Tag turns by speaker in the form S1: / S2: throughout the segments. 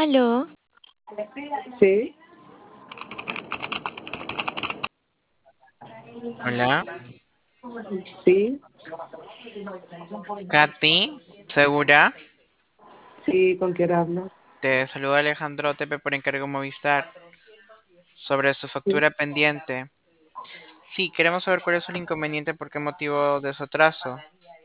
S1: Aló,
S2: Sí,
S3: Hola,
S2: sí,
S3: Katy, ¿segura?
S2: sí, ¿con quién hablo?
S3: Te saluda Alejandro Tepe por encargo Movistar sobre su
S2: Sí.
S3: factura pendiente. Sí, queremos saber cuál es el inconveniente, por qué motivo de su atraso.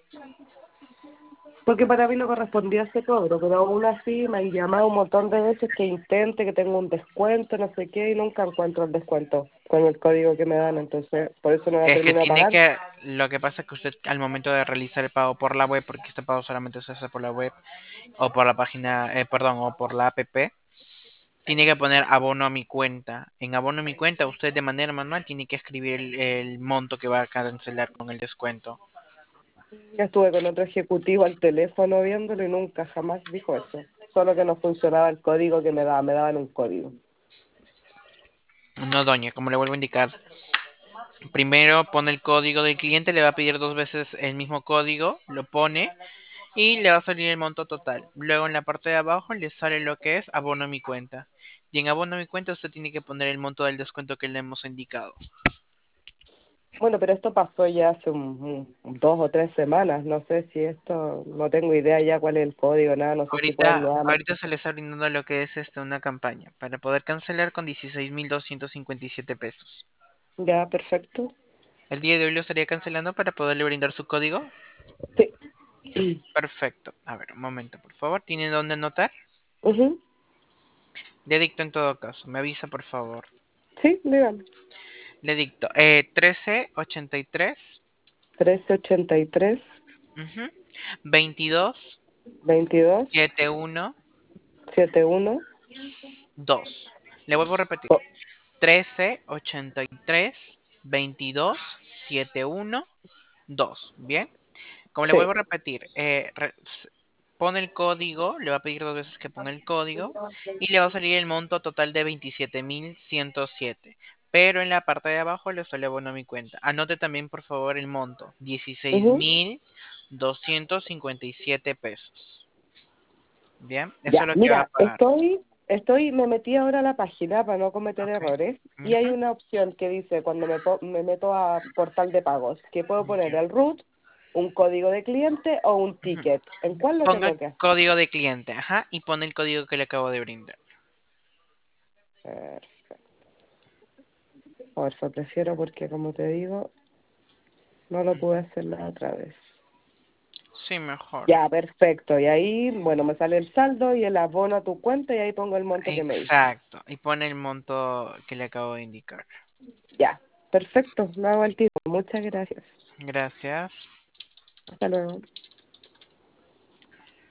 S2: Porque para mí no correspondía ese cobro, pero aún así me han llamado un montón de veces que intente, que tengo un descuento, no sé qué, y nunca encuentro el descuento con el código que me dan, entonces por eso no la
S3: Es que
S2: termino de
S3: tiene
S2: pagar.
S3: que, lo que pasa es que usted al momento de realizar el pago por la web, porque este pago solamente se hace por la web o por la página, perdón, o por la app, tiene que poner abono a mi cuenta. En abono a mi cuenta, usted de manera manual tiene que escribir el monto que va a cancelar con el descuento.
S2: Ya estuve con otro ejecutivo al teléfono viéndolo y nunca jamás dijo eso. Solo que no funcionaba el código que me daban un código.
S3: No, doña, como le vuelvo a indicar, primero pone el código del cliente, le va a pedir dos veces el mismo código, lo pone y le va a salir el monto total. Luego en la parte de abajo le sale lo que es abono a mi cuenta. Y en abono a mi cuenta usted tiene que poner el monto del descuento que le hemos indicado.
S2: Bueno, pero esto pasó ya hace 2 o 3 semanas. No sé si esto, no tengo idea ya cuál es el código, nada, no sé si pueden
S3: Ahorita
S2: nuevamente.
S3: se le está brindando lo que es una campaña para poder cancelar con 16.257 pesos.
S2: Ya, perfecto.
S3: El día de hoy lo estaría cancelando para poderle brindar su código.
S2: Sí.
S3: Perfecto. A ver, un momento, por favor. ¿Tiene dónde anotar?
S2: Ujú.
S3: Le dicto en todo caso. Me avisa, por favor.
S2: Sí, dígame.
S3: Le dicto 1383
S2: 1383
S3: ujú, 22
S2: 22
S3: 71
S2: 71.
S3: 2. Le vuelvo a repetir. 1383 22 71 2. Bien. Como le
S2: Sí.
S3: vuelvo a repetir, pone el código, le va a pedir dos veces que ponga el código y le va a salir el monto total de 27.107. Pero en la parte de abajo le sale abono a mi cuenta. Anote también, por favor, el monto: dieciséis
S2: Ujú.
S3: mil doscientos cincuenta y siete pesos. Bien, eso es
S2: Ya,
S3: lo que va a
S2: mira,
S3: pagar.
S2: me metí ahora a la página para no cometer
S3: Ok.
S2: errores y hay
S3: Ujú.
S2: una opción que dice cuando me meto a portal de pagos que puedo poner
S3: Ya.
S2: el root, un código de cliente o un
S3: Ujú.
S2: ticket. ¿En cuál lo
S3: Ponga el
S2: tengo que hacer?
S3: código de cliente, ajá, y pone el código que le acabo de brindar.
S2: Perfecto. Por eso prefiero porque como te digo, no lo pude hacer la otra vez.
S3: Sí, mejor.
S2: Ya, perfecto. Y ahí, bueno, me sale el saldo y el abono a tu cuenta y ahí pongo el monto que me dice.
S3: Exacto. Y pone el monto que le acabo de indicar.
S2: Ya, perfecto. No hago el tiro. Muchas gracias.
S3: Gracias.
S2: Hasta luego.